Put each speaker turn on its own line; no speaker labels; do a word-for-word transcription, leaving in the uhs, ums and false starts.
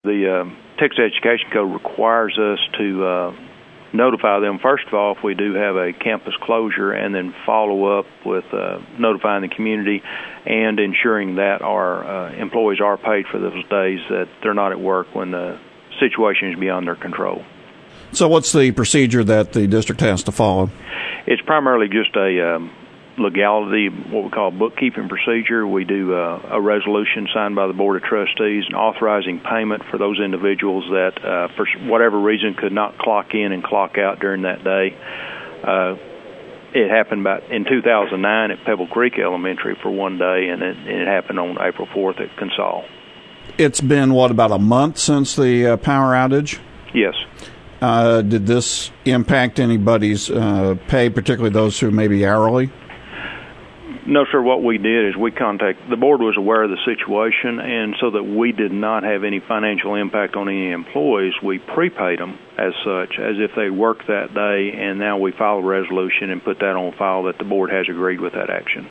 The uh, Texas Education Code requires us to uh, notify them, first of all, if we do have a campus closure, and then follow up with uh, notifying the community and ensuring that our uh, employees are paid for those days that they're not at work when the situation is beyond their control.
So what's the procedure that the district has to follow?
It's primarily just a um, legality, what we call a bookkeeping procedure. We do uh, a resolution signed by the Board of Trustees and authorizing payment for those individuals that, uh, for whatever reason, could not clock in and clock out during that day. Uh, it happened about in two thousand nine at Pebble Creek Elementary for one day, and it, it happened on April fourth at Consol.
It's been, what, about a month since the uh, power outage?
Yes.
Uh, did this impact anybody's uh, pay, particularly those who may be hourly?
No, sir. What we did is we contacted, the board was aware of the situation, and so that we did not have any financial impact on any employees, we prepaid them as such, as if they worked that day, and now we file a resolution and put that on file that the board has agreed with that action.